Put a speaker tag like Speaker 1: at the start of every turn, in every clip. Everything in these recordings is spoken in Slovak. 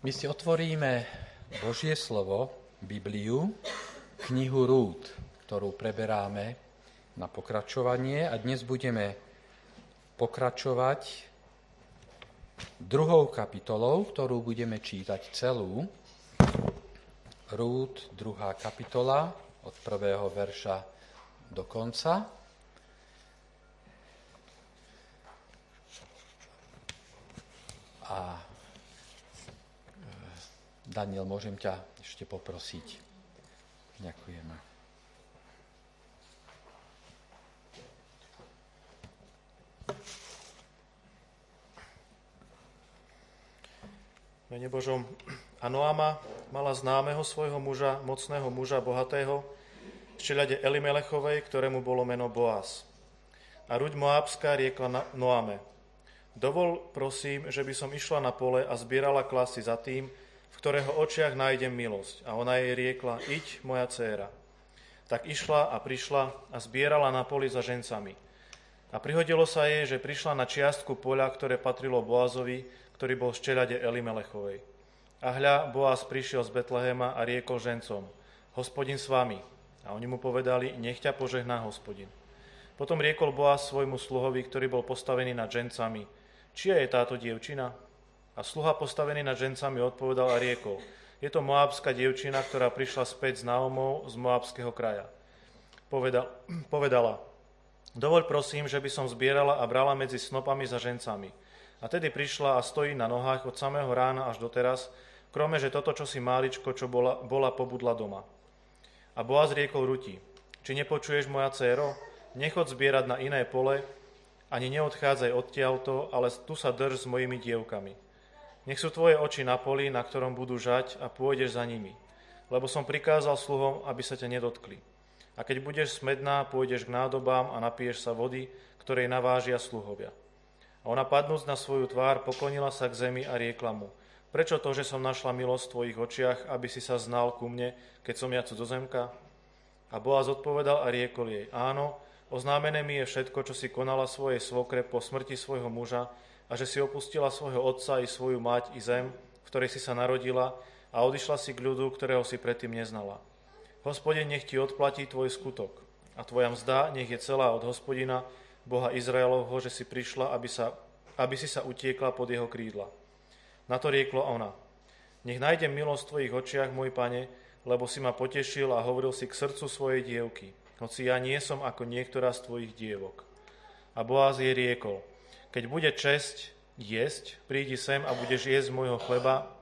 Speaker 1: My si otvoríme Božie slovo, Bibliu, knihu Rút, ktorú preberáme na pokračovanie a dnes budeme pokračovať 2. kapitolou, ktorú budeme čítať celú. Rút, 2. kapitola, od 1. verša do konca. A Daniel, môžem ťa ešte poprosiť. Ďakujeme.
Speaker 2: Mene Božom. A Noama mala známeho svojho muža, mocného muža, bohatého, z čeľade Elimelechovej, ktorému bolo meno Boaz. A Ruť Moábska riekla Noame: Dovol, prosím, že by som išla na pole a zbierala klasy za tým, v ktorého očiach nájdem milosť. A ona jej riekla: Iď, moja dcéra. Tak išla a prišla a zbierala na poli za žencami. A prihodilo sa jej, že prišla na čiastku poľa, ktoré patrilo Boazovi, ktorý bol z čeľade Elimelechovej. A hľa, Boaz prišiel z Betlehema a riekol žencom: Hospodin s vami. A oni mu povedali: Nech ťa požehná Hospodin. Potom riekol Boaz svojmu sluhovi, ktorý bol postavený nad žencami: Čia je táto dievčina? A sluha postavený nad žencami odpovedal a riekol: Je to moábska dievčina, ktorá prišla späť s Naomou z moábskeho kraja. Povedala: Dovoľ prosím, že by som zbierala a brala medzi snopami za žencami. A tedy prišla a stojí na nohách od samého rána až doteraz, krome, že toto čosi máličko, čo bola pobudla doma. A Boaz riekol Ruti: Či nepočuješ, moja dcéro? Nechod zbierať na iné pole, ani neodchádzaj odtiaľto, ale tu sa drž s mojimi dievkami. Nech sú tvoje oči na poli, na ktorom budú žať, a pôjdeš za nimi. Lebo som prikázal sluhom, aby sa ťa nedotkli. A keď budeš smedná, pôjdeš k nádobám a napiješ sa vody, ktorej navážia sluhovia. A ona padnúc na svoju tvár, poklonila sa k zemi a riekla mu: Prečo to, že som našla milosť v tvojich očiach, aby si sa znal ku mne, keď som ja cudzozemka? A Boaz odpovedal a riekol jej: Áno, oznámené mi je všetko, čo si konala svojej svokre po smrti svojho muža, a že si opustila svojho otca i svoju mať i zem, v ktorej si sa narodila, a odišla si k ľudu, ktorého si predtým neznala. Hospodin nech ti odplatí tvoj skutok, a tvoja mzda nech je celá od Hospodina, Boha Izraelovho, že si prišla, aby si sa utiekla pod jeho krídla. Na to riekla ona: Nech nájdem milosť v tvojich očiach, môj pane, lebo si ma potešil a hovoril si k srdcu svojej dievky, hoci ja nie som ako niektorá z tvojich dievok. A Boaz jej riekol: Keď bude česť jesť, prídi sem a budeš jesť z môjho chleba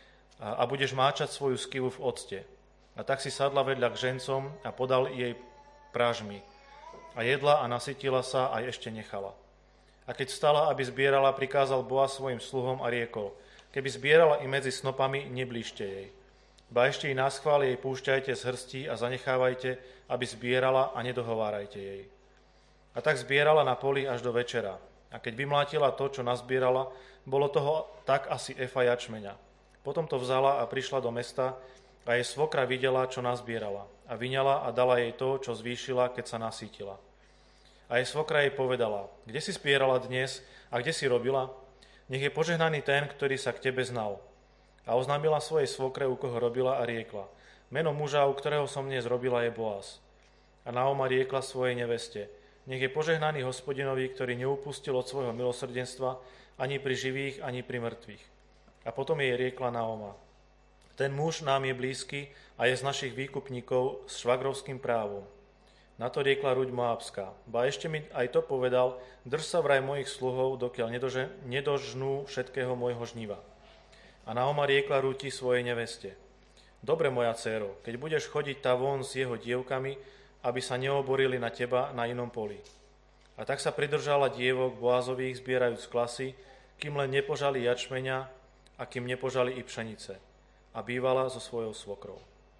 Speaker 2: a budeš máčať svoju skivu v octe. A tak si sadla vedľa k žencom a podal jej pražmy. A jedla a nasytila sa a ešte nechala. A keď vstala, aby zbierala, prikázal Boaz svojim sluhom a riekol: Keby zbierala i medzi snopami, neblížte jej. Ba ešte i naschvál jej púšťajte z hrstí a zanechávajte, aby zbierala, a nedohovárajte jej. A tak zbierala na poli až do večera. A keď vymlátila to, čo nazbierala, bolo toho tak asi efa jačmeňa. Potom to vzala a prišla do mesta a jej svokra videla, čo nazbierala. A vyňala a dala jej to, čo zvýšila, keď sa nasýtila. A jej svokra jej povedala: Kde si zbierala dnes a kde si robila? Nech je požehnaný ten, ktorý sa k tebe znal. A oznámila svojej svokre, u koho robila, a riekla: Meno muža, u ktorého som dnes robila, je Boaz. A Naoma riekla svojej neveste: Nech je požehnaný Hospodinovi, ktorý neupustil od svojho milosrdenstva ani pri živých, ani pri mŕtvych. A potom jej riekla Naoma: Ten muž nám je blízky a je z našich výkupníkov s švagrovským právom. Na to riekla Ruť Moábska: Ba ešte mi aj to povedal: Drž sa vraj mojich sluhov, dokiaľ nedožnú všetkého môjho žniva. A Naoma riekla Ruti svojej neveste: Dobre, moja dcéro, keď budeš chodiť tá von s jeho dievkami, aby sa neoborili na teba na inom poli. A tak sa pridržala dievok Boazových, zbierajúc klasy, kým len nepožali jačmeňa a kým nepožali i pšenice. A bývala so svojou svokrou.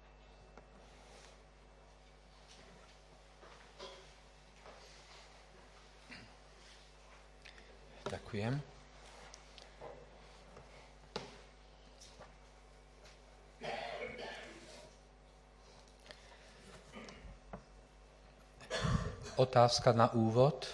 Speaker 1: Ďakujem. Otázka na úvod.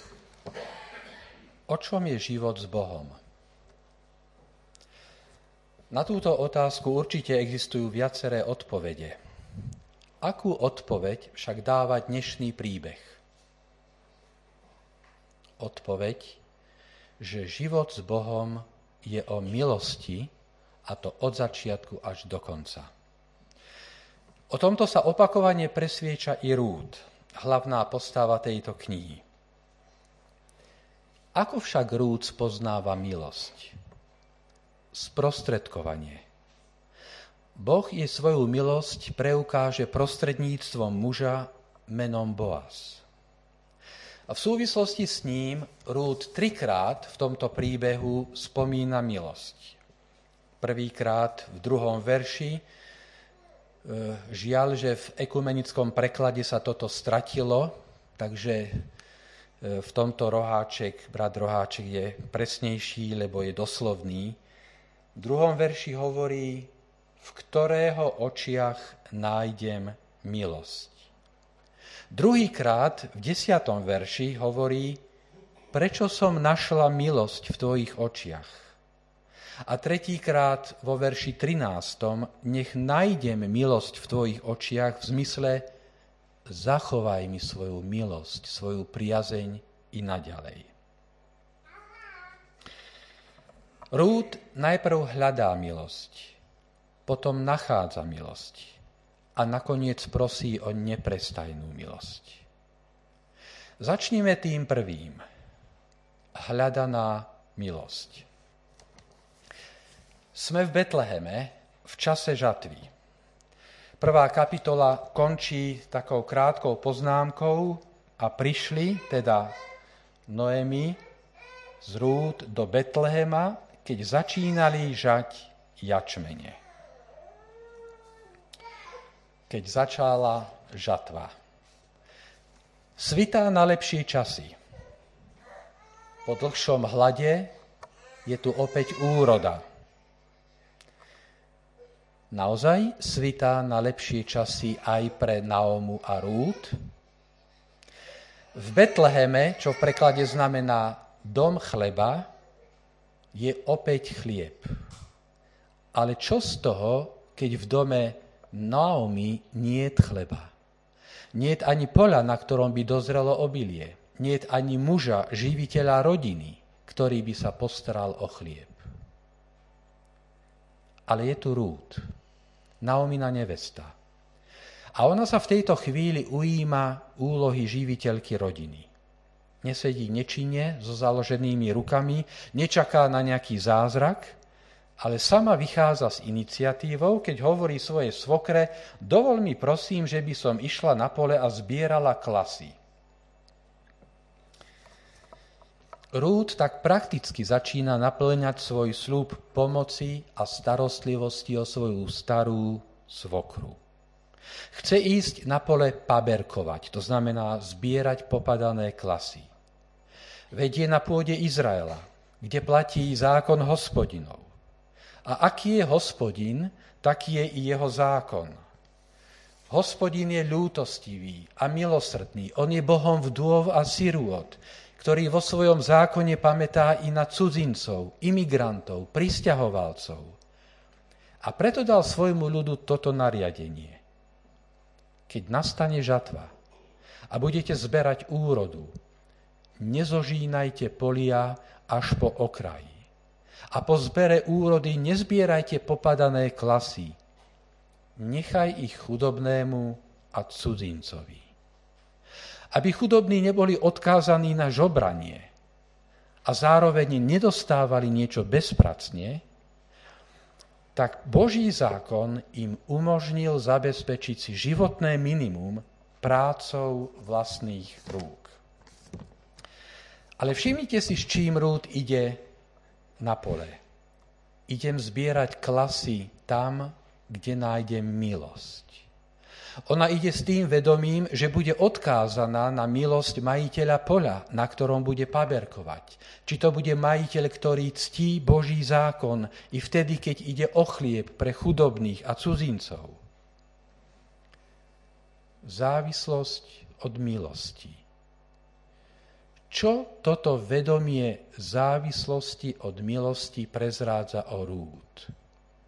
Speaker 1: O čom je život s Bohom? Na túto otázku určite existujú viaceré odpovede. Akú odpoveď však dáva dnešný príbeh? Odpoveď, že život s Bohom je o milosti, a to od začiatku až do konca. O tomto sa opakovane presvieča i Rút, hlavná postava tejto knihy. Ako však Rút spoznáva milosť? Sprostredkovanie. Boh jej svoju milosť preukáže prostredníctvom muža menom Boaz. A v súvislosti s ním Rút 3-krát v tomto príbehu spomína milosť. Prvýkrát v 2. verši, žiaľ, že v ekumenickom preklade sa toto stratilo, takže v tomto brat Roháček je presnejší, lebo je doslovný. V 2. verši hovorí, v ktorého očiach nájdem milosť. Druhýkrát v 10. verši hovorí, prečo som našla milosť v tvojich očiach. A tretíkrát vo verši 13. nech nájdem milosť v tvojich očiach v zmysle zachovaj mi svoju milosť, svoju priazeň i naďalej. Rút najprv hľadá milosť, potom nachádza milosť a nakoniec prosí o neprestajnú milosť. Začnime tým prvým. Hľadaná milosť. Sme v Betleheme v čase žatvy. 1. kapitola končí takou krátkou poznámkou a prišli teda Noemi z Rút do Betlehema, keď začínali žať jačmene. Keď začala žatva. Svitá na lepšie časy. Po dlhšom hlade je tu opäť úroda. Naozaj svitá na lepšie časy aj pre Naomu a Rút? V Betleheme, čo v preklade znamená dom chleba, je opäť chlieb. Ale čo z toho, keď v dome Naomi niet chleba? Niet ani poľa, na ktorom by dozrelo obilie. Niet ani muža, živiteľa rodiny, ktorý by sa postaral o chlieb. Ale je tu Rút, Naomina nevesta. A ona sa v tejto chvíli ujíma úlohy živiteľky rodiny. Nesedí nečinne so založenými rukami, nečaká na nejaký zázrak, ale sama vychádza s iniciatívou, keď hovorí svojej svokre, dovol mi prosím, že by som išla na pole a zbierala klasy. Rút tak prakticky začína naplňať svoj sľub pomoci a starostlivosti o svoju starú svokru. Chce ísť na pole paberkovať, to znamená zbierať popadané klasy. Veď je na pôde Izraela, kde platí zákon Hospodinov. A aký je Hospodin, taký je i jeho zákon. Hospodin je ľútostivý a milosrdný, on je Bohom vdôv a sirôt, ktorý vo svojom zákone pamätá i na cudzincov, imigrantov, prisťahovalcov. A preto dal svojmu ľudu toto nariadenie. Keď nastane žatva a budete zberať úrodu, nezožínajte polia až po okraji. A po zbere úrody nezbierajte popadané klasy. Nechaj ich chudobnému a cudzincovi. Aby chudobní neboli odkázaní na žobranie a zároveň nedostávali niečo bezpracne, tak Boží zákon im umožnil zabezpečiť si životné minimum prácou vlastných rúk. Ale všimnite si, s čím Rút ide na pole. Idem zbierať klasy tam, kde nájdem milosť. Ona ide s tým vedomím, že bude odkázaná na milosť majiteľa poľa, na ktorom bude paberkovať. Či to bude majiteľ, ktorý ctí Boží zákon i vtedy, keď ide o chlieb pre chudobných a cudzincov. Závislosť od milosti. Čo toto vedomie závislosti od milosti prezrádza o Rút?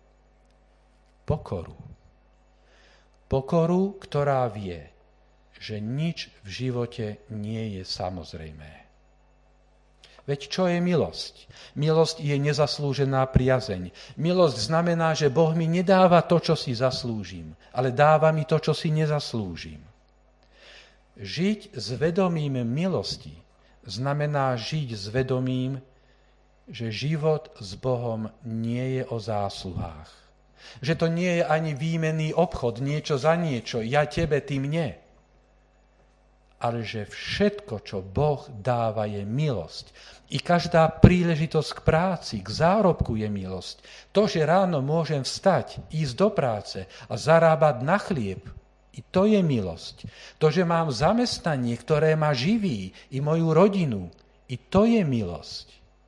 Speaker 1: pokoru. Pokoru, ktorá vie, že nič v živote nie je samozrejmé. Veď čo je milosť? Milosť je nezaslúžená priazeň. Milosť znamená, že Boh mi nedáva to, čo si zaslúžim, ale dáva mi to, čo si nezaslúžim. Žiť s vedomím milosti znamená žiť s vedomím, že život s Bohom nie je o zásluhách. Že to nie je ani výmenný obchod, niečo za niečo, ja tebe, ty mne. Ale že všetko, čo Boh dáva, je milosť. I každá príležitosť k práci, k zárobku je milosť. To, že ráno môžem vstať, ísť do práce a zarábať na chlieb, i to je milosť. To, že mám zamestnanie, ktoré ma živí, i moju rodinu, i to je milosť.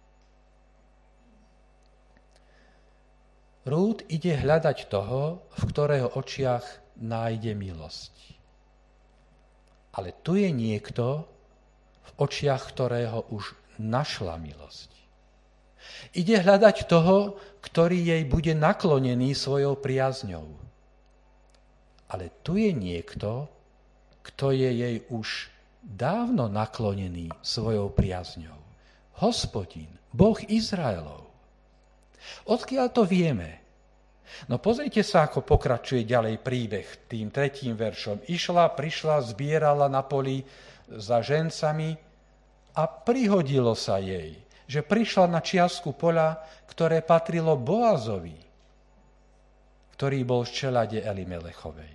Speaker 1: Rút ide hľadať toho, v ktorého očiach nájde milosť. Ale tu je niekto, v očiach ktorého už našla milosť. Ide hľadať toho, ktorý jej bude naklonený svojou priazňou. Ale tu je niekto, kto je jej už dávno naklonený svojou priazňou. Hospodin, Boh Izraelov. Odkiaľ to vieme? No pozrite sa, ako pokračuje ďalej príbeh tým 3. veršom. Prišla, zbierala na poli za žencami a prihodilo sa jej, že prišla na čiastku poľa, ktoré patrilo Boazovi, ktorý bol z čelade Elimelechovej.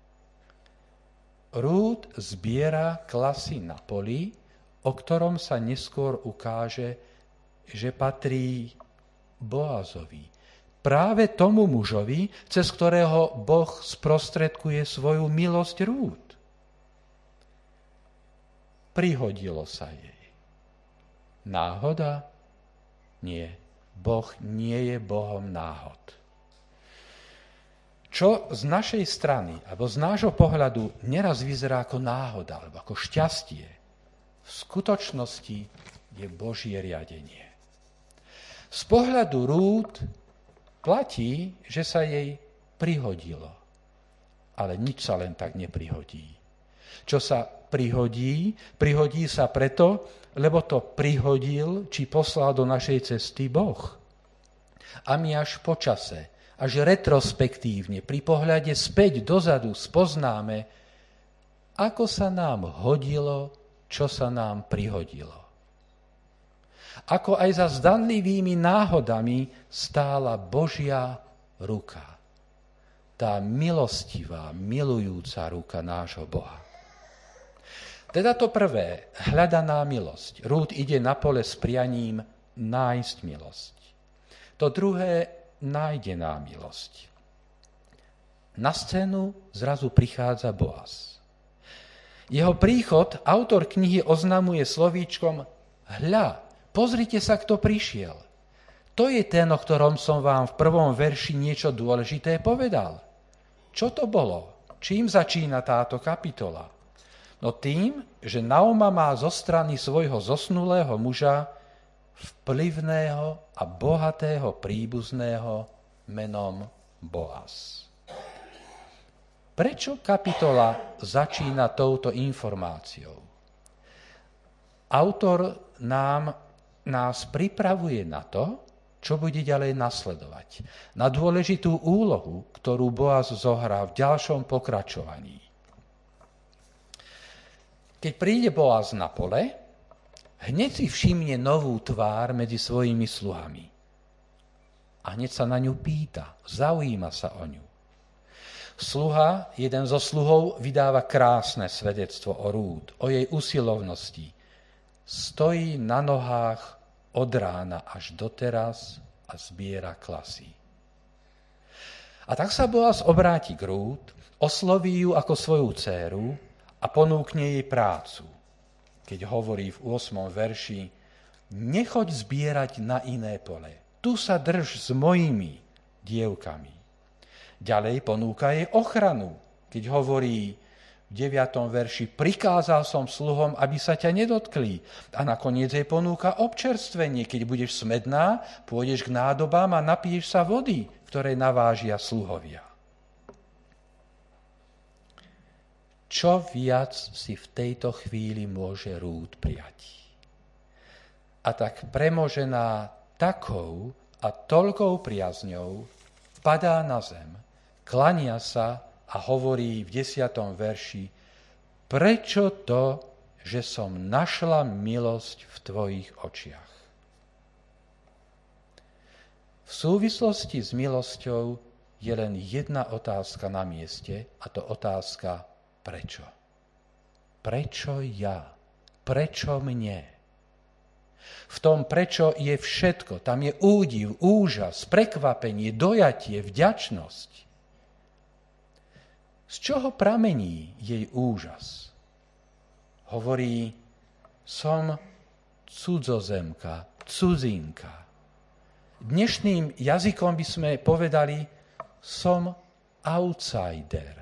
Speaker 1: Rút zbiera klasy na poli, o ktorom sa neskôr ukáže, že patrí Boazovi. Práve tomu mužovi, cez ktorého Boh sprostredkuje svoju milosť Rút. Prihodilo sa jej. Náhoda? Nie. Boh nie je Bohom náhod. Čo z našej strany, alebo z nášho pohľadu neraz vyzerá ako náhoda, alebo ako šťastie, v skutočnosti je Božie riadenie. Z pohľadu Rút platí, že sa jej prihodilo. Ale nič sa len tak neprihodí. Čo sa prihodí, prihodí sa preto, lebo to prihodil, či poslal do našej cesty Boh. A my až po čase, až retrospektívne, pri pohľade späť dozadu spoznáme, ako sa nám hodilo, čo sa nám prihodilo. Ako aj za zdanlivými náhodami stála Božia ruka. Tá milostivá, milujúca ruka nášho Boha. Teda to prvé, hľadaná milosť. Rút ide na pole s prianím nájsť milosť. To druhé, nájdená milosť. Na scénu zrazu prichádza Boaz. Jeho príchod autor knihy oznamuje slovíčkom hľa, pozrite sa, kto prišiel. To je ten, o ktorom som vám v 1. verši niečo dôležité povedal. Čo to bolo? Čím začína táto kapitola? No tým, že Naoma má zo strany svojho zosnulého muža vplyvného a bohatého príbuzného menom Boaz. Prečo kapitola začína touto informáciou? Autor nás pripravuje na to, čo bude ďalej nasledovať. Na dôležitú úlohu, ktorú Boaz zohrá v ďalšom pokračovaní. Keď príde Boaz na pole, hneď si všimne novú tvár medzi svojimi sluhami. A hneď sa na ňu pýta, zaujíma sa o ňu. Sluha, jeden zo sluhov, vydáva krásne svedectvo o Rút, o jej usilovnosti. Stojí na nohách od rána až doteraz a zbiera klasy. A tak sa Boaz obráti k Rút, osloví ju ako svoju dcéru a ponúkne jej prácu. Keď hovorí v 8. verši, nechoď zbierať na iné pole, tu sa drž s mojimi dievkami. Ďalej ponúka jej ochranu, keď hovorí v 9. verši, prikázal som sluhom, aby sa ťa nedotkli. A nakoniec jej ponúka občerstvenie, keď budeš smedná, pôjdeš k nádobám a napiješ sa vody, ktoré navážia sluhovia. čo viac si v tejto chvíli môže Rút prijať. A tak premožená takou a toľkou priazňou padá na zem, klania sa a hovorí v 10. verši: prečo to, že som našla milosť v tvojich očiach? V súvislosti s milosťou je len jedna otázka na mieste, a to otázka prečo. Prečo ja? Prečo mne? V tom prečo je všetko. Tam je údiv, úžas, prekvapenie, dojatie, vďačnosť. Z čoho pramení jej úžas? Hovorí, som cudzozemka, cudzinka. Dnešným jazykom by sme povedali, som outsider.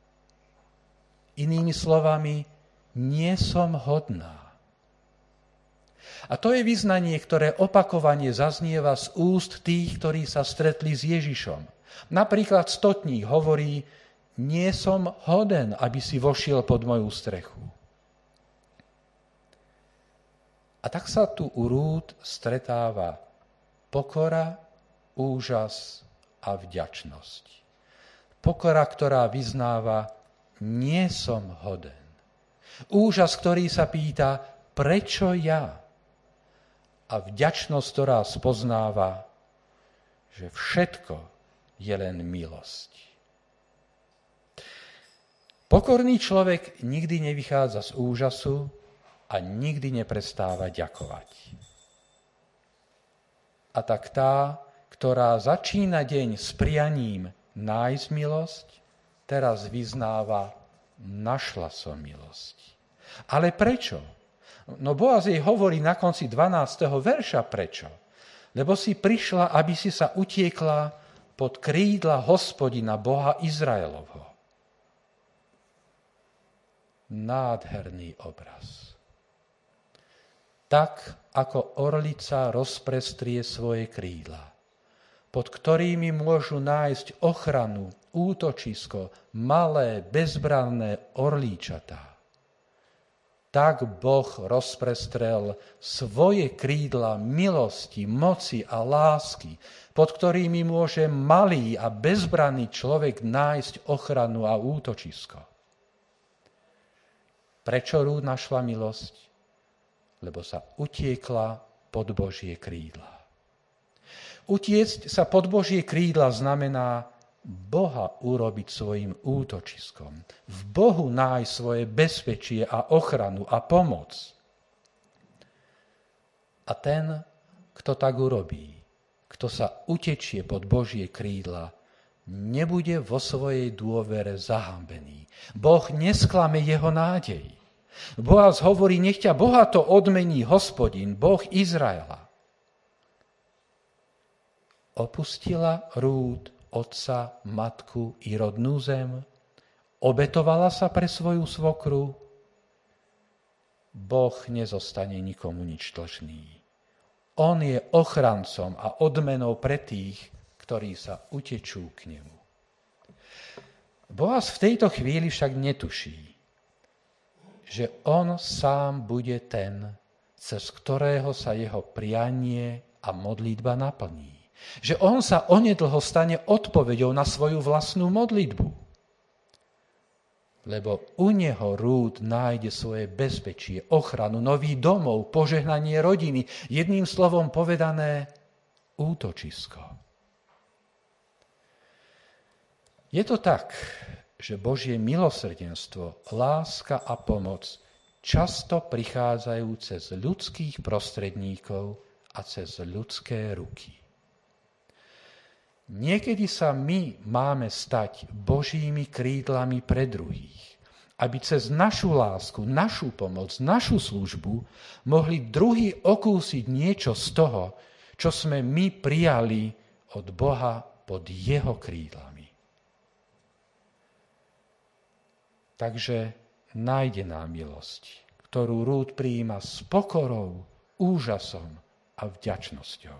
Speaker 1: Inými slovami, nie som hodná. A to je vyznanie, ktoré opakovane zaznieva z úst tých, ktorí sa stretli s Ježišom. Napríklad stotník hovorí, nie som hoden, aby si vošiel pod moju strechu. A tak sa tu u Rút stretáva pokora, úžas a vďačnosť. Pokora, ktorá vyznáva, nie som hoden. Úžas, ktorý sa pýta, prečo ja? A vďačnosť, ktorá spoznáva, že všetko je len milosť. Pokorný človek nikdy nevychádza z úžasu a nikdy neprestáva ďakovať. A tak tá, ktorá začína deň s prianím nájsť milosť, teraz vyznáva, našla som milosť. Ale prečo? No Boaz jej hovorí na konci 12. verša prečo. Lebo si prišla, aby si sa utiekla pod krídla Hospodina, Boha Izraelovho. Nádherný obraz. Tak, ako orlica rozprestrie svoje krídla, pod ktorými môžu nájsť ochranu, útočisko, malé, bezbranné orlíčatá. Tak Boh rozprestrel svoje krídla milosti, moci a lásky, pod ktorými môže malý a bezbranný človek nájsť ochranu a útočisko. Prečo Rút našla milosť? Lebo sa utiekla pod Božie krídla. Utiecť sa pod Božie krídla znamená Boha urobiť svojim útočiskom. V Bohu nájsť svoje bezpečie a ochranu a pomoc. A ten, kto tak urobí, kto sa utečie pod Božie krídla, nebude vo svojej dôvere zahambený. Boh nesklame jeho nádej. Boaz hovorí, nech ťa bohato odmení Hospodin, Boh Izraela. Opustila Rút otca, matku i rodnú zem? Obetovala sa pre svoju svokru? Boh nezostane nikomu nič dlžný. On je ochrancom a odmenou pre tých, ktorí sa utečú k nemu. Boaz v tejto chvíli však netuší, že on sám bude ten, cez ktorého sa jeho prianie a modlitba naplní. Že on sa onedlho stane odpoveďou na svoju vlastnú modlitbu. Lebo u neho Rút nájde svoje bezpečie, ochranu, nový domov, požehnanie rodiny, jedným slovom povedané útočisko. Je to tak, že Božie milosrdenstvo, láska a pomoc často prichádzajú cez ľudských prostredníkov a cez ľudské ruky. Niekedy sa my máme stať Božími krídlami pre druhých, aby cez našu lásku, našu pomoc, našu službu mohli druhí okúsiť niečo z toho, čo sme my prijali od Boha pod jeho krídlami. Takže nájdená milosť, ktorú Rút prijíma s pokorou, úžasom a vďačnosťou.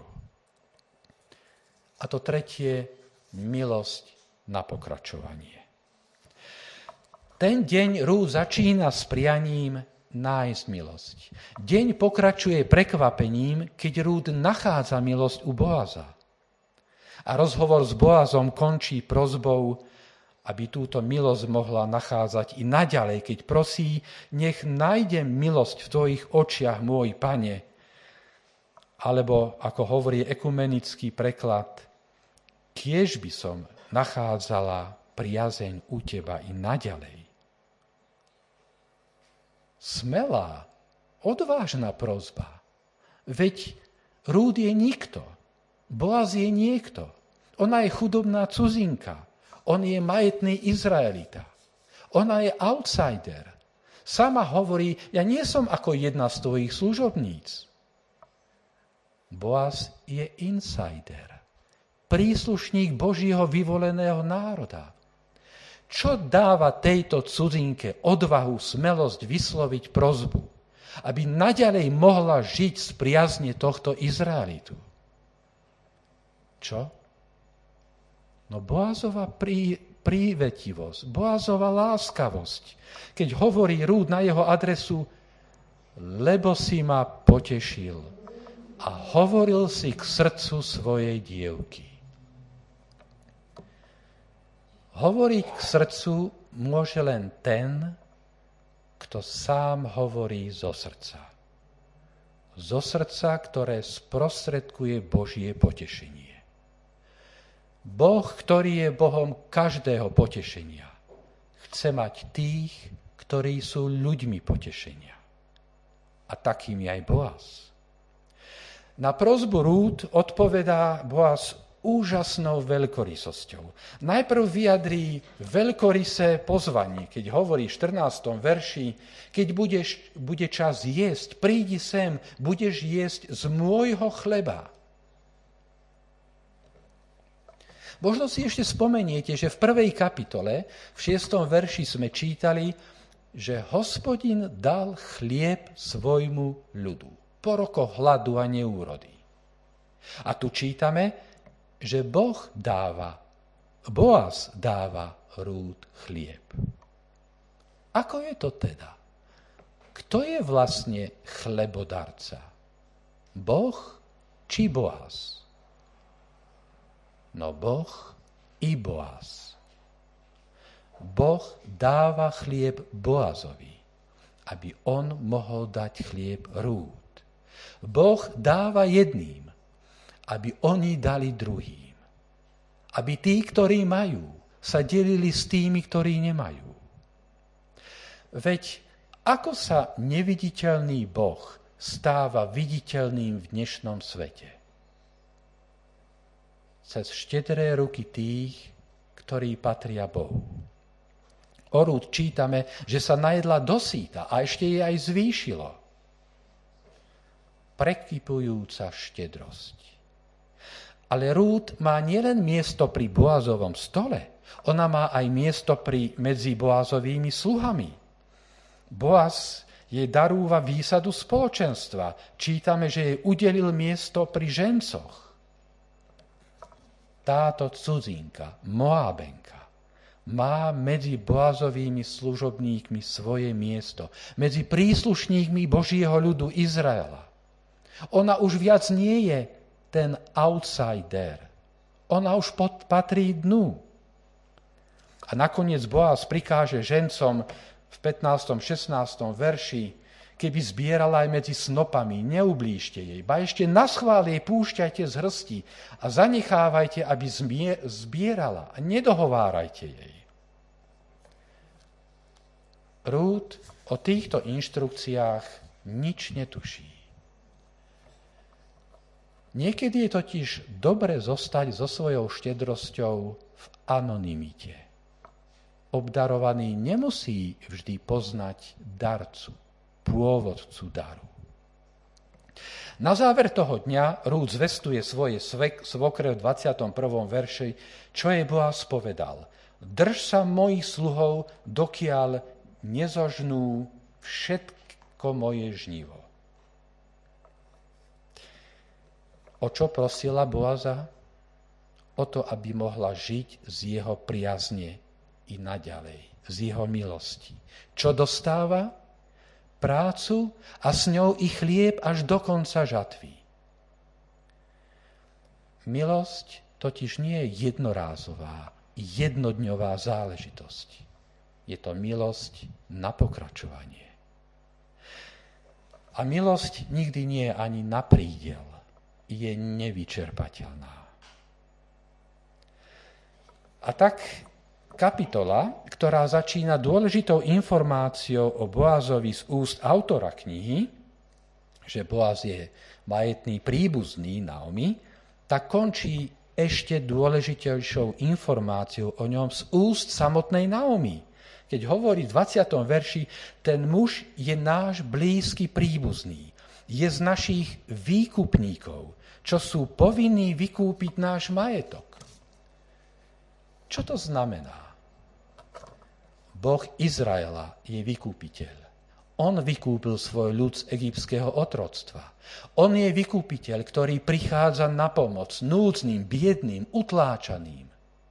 Speaker 1: A to tretie, milosť na pokračovanie. Ten deň Rút začína s prianím nájsť milosť. Deň pokračuje prekvapením, keď Rút nachádza milosť u Boaza. A rozhovor s Boazom končí prosbou, aby túto milosť mohla nachádzať i naďalej, keď prosí, nech nájdem milosť v tvojich očiach, môj pane. Alebo, ako hovorí ekumenický preklad, kiež by som nachádzala priazeň u teba i naďalej. Smelá, odvážna prosba. Veď Rút je nikto. Boaz je niekto. Ona je chudobná cudzinka. On je majetný Izraelita. Ona je outsider. Sama hovorí, ja nie som ako jedna z tvojich služobníc. Boaz je insider. Príslušník Božieho vyvoleného národa. Čo dáva tejto cudzinke odvahu, smelosť vysloviť prosbu, aby naďalej mohla žiť z priazne tohto Izraelitu? Čo? No Boazova prívetivosť, Boazova láskavosť, keď hovorí Rút na jeho adresu, lebo si ma potešil a hovoril si k srdcu svojej dievky. Hovoriť k srdcu môže len ten, kto sám hovorí zo srdca. Zo srdca, ktoré sprostredkuje Božie potešenie. Boh, ktorý je Bohom každého potešenia, chce mať tých, ktorí sú ľuďmi potešenia. A takým je aj Boaz. Na prosbu Rút odpovedá Boaz úžasnou veľkorysosťou. Najprv vyjadrí veľkorysé pozvanie, keď hovorí v 14. verši, keď bude čas jesť, prídi sem, budeš jesť z môjho chleba. Možno si ešte spomeniete, že v 1. kapitole, v 6. verši sme čítali, že Hospodin dal chlieb svojmu ľudu po rokoch hladu a neúrody. A tu čítame, že Boaz dáva Rút chlieb. Ako je to teda? Kto je vlastne chlebodarca? Boh či Boaz? No Boh i Boaz. Boh dáva chlieb Boazovi, aby on mohol dať chlieb Rút. Boh dáva jedným, aby oni dali druhým. Aby tí, ktorí majú, sa delili s tými, ktorí nemajú. Veď ako sa neviditeľný Boh stáva viditeľným v dnešnom svete? Cez štedré ruky tých, ktorí patria Bohu. O Rút čítame, že sa najedla dosýta a ešte jej aj zvýšilo. Prekypujúca štedrosť. Ale Rút má nielen miesto pri Boazovom stole, ona má aj miesto medzi Boazovými sluhami. Boaz jej darúva výsadu spoločenstva. Čítame, že jej udelil miesto pri žencoch. Táto cudzinka, Moábenka, má medzi Boazovými služobníkmi svoje miesto, medzi príslušníkmi Božieho ľudu Izraela. Ona už viac nie je ten outsider. Ona už patrí dnu. A nakoniec Boaz prikáže žencom v 15. 16. verši, keby zbierala aj medzi snopami, neublížte jej, ba ešte naschvál jej púšťajte z hrsti a zanechávajte, aby zbierala a nedohovárajte jej. Rút o týchto inštrukciách nič netuší. Niekedy je totiž dobre zostať so svojou štedrosťou v anonymite. Obdarovaný nemusí vždy poznať darcu, pôvodcu daru. Na záver toho dňa Rút zvestuje svoje svokre v 21. verši, čo jej Boaz povedal. Drž sa mojich sluhov, dokiaľ nezožnú všetko moje žnivo. O čo prosila Boaza? O to, aby mohla žiť z jeho priazne i naďalej z jeho milosti. Čo dostáva? Prácu a s ňou i chlieb až do konca žatvy. Milosť totiž nie je jednorázová, jednodňová záležitosť. Je to milosť na pokračovanie. A milosť nikdy nie je ani na prídel. Je nevyčerpateľná. A tak kapitola, ktorá začína dôležitou informáciou o Boazovi z úst autora knihy, že Boaz je majetný príbuzný Naomi, tak končí ešte dôležitejšou informáciou o ňom z úst samotnej Naomi. Keď hovorí v 20. verši, ten muž je náš blízky príbuzný, je z našich výkupníkov, čo sú povinní vykúpiť náš majetok. Čo to znamená? Boh Izraela je vykúpiteľ. On vykúpil svoj ľud z egyptského otroctva. On je vykúpiteľ, ktorý prichádza na pomoc núdznym, biedným, utláčaným.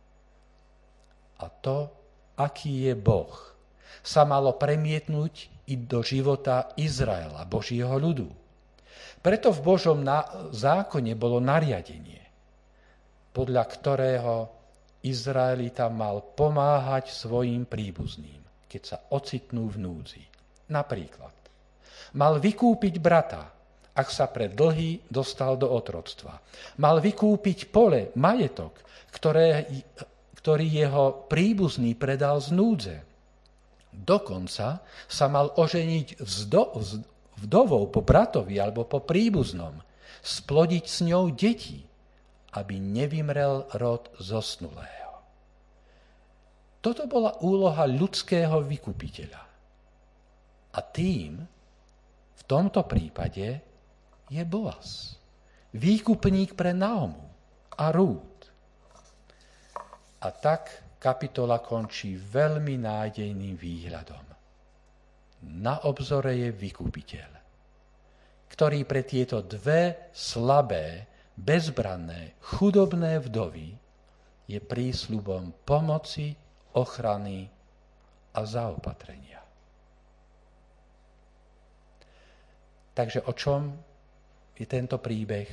Speaker 1: A to, aký je Boh, sa malo premietnúť i do života Izraela, Božieho ľudu. Preto v Božom zákone bolo nariadenie, podľa ktorého Izraelita mal pomáhať svojim príbuzným, keď sa ocitnú v núdzi. Napríklad, mal vykúpiť brata, ak sa pre dlhy dostal do otroctva. Mal vykúpiť pole, majetok, ktorý jeho príbuzný predal z núdze. Dokonca sa mal oženiť vdovou po bratovi alebo po príbuznom, splodiť s ňou deti, aby nevymrel rod zosnulého. Toto bola úloha ľudského vykupiteľa. A tým, v tomto prípade, je Boaz, výkupník pre Naomu a Rút. A tak kapitola končí veľmi nádejným výhľadom. Na obzore je vykupiteľ, ktorý pre tieto dve slabé, bezbranné, chudobné vdovy je prísľubom pomoci, ochrany a zaopatrenia. Takže o čom je tento príbeh?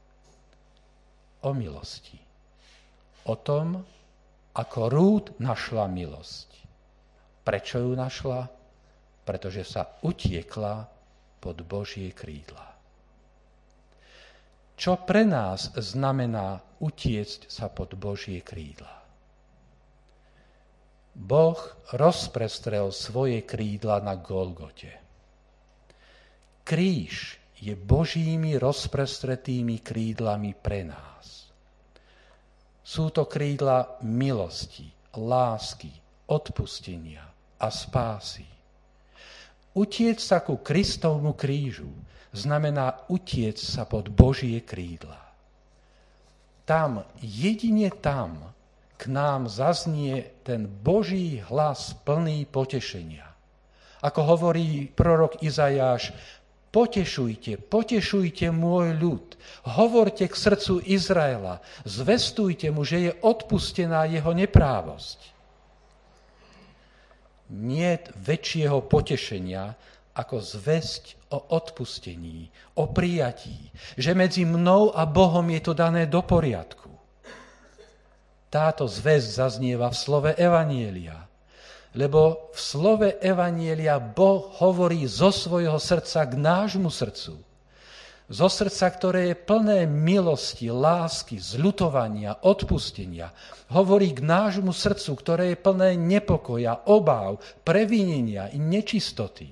Speaker 1: O milosti. O tom, ako Rút našla milosť. Prečo ju našla? Pretože sa utiekla pod Božie krídla. Čo pre nás znamená utiecť sa pod Božie krídla? Boh rozprestrel svoje krídla na Golgote. Kríž je Božími rozprestretými krídlami pre nás. Sú to krídla milosti, lásky, odpustenia a spásy. Utiec sa ku Kristovmu krížu znamená utiec sa pod Božie krídla. Tam, jedine tam, k nám zaznie ten Boží hlas plný potešenia. Ako hovorí prorok Izajáš, potešujte môj ľud, hovorte k srdcu Izraela, zvestujte mu, že je odpustená jeho neprávosť. Niet väčšieho potešenia, ako zvesť o odpustení, o prijatí, že medzi mnou a Bohom je to dané do poriadku. Táto zvesť zaznieva v slove Evanjelia, lebo v slove Evanjelia Boh hovorí zo svojho srdca k nášmu srdcu. Zo srdca, ktoré je plné milosti, lásky, zľutovania, odpustenia. Hovorí k nášmu srdcu, ktoré je plné nepokoja, obáv, previnenia i nečistoty.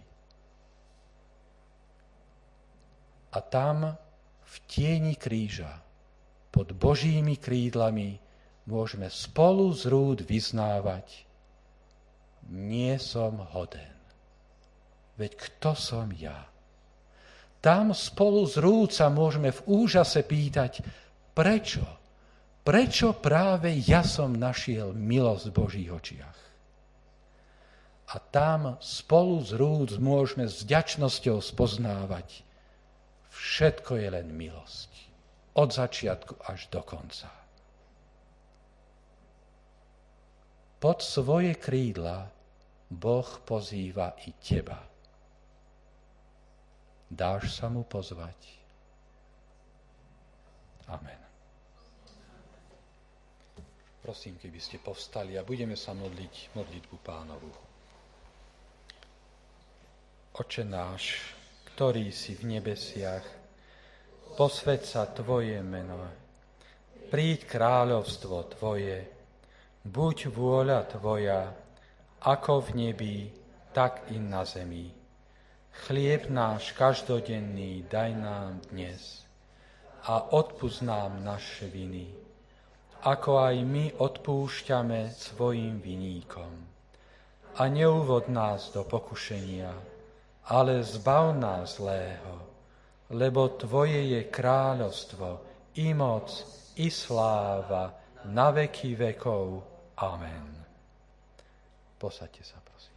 Speaker 1: A tam, v tieni kríža, pod Božími krídlami, môžeme spolu z Rút vyznávať: nie som hoden. Veď kto som ja? Tam spolu z Rút sa môžeme v úžase pýtať, prečo? Prečo práve ja som našiel milosť v Božích očiach? A tam spolu z Rút môžeme s vďačnosťou spoznávať, všetko je len milosť. Od začiatku až do konca. Pod svoje krídla Boh pozýva i teba. Dáš sa mu pozvať? Amen. Prosím, keby ste povstali a budeme sa modliť modlitbu Pánovu. Oče náš, ktorý si v nebesiach, posväť sa Tvoje meno, príď kráľovstvo Tvoje, buď vôľa Tvoja, ako v nebi, tak i na zemi. Chlieb náš každodenný daj nám dnes a odpusť nám naše viny, ako aj my odpúšťame svojim viníkom. A neuvod nás do pokušenia, ale zbav nás zlého, lebo Tvoje je kráľovstvo, i moc, i sláva, na veky vekov. Amen. Posaďte sa, prosím.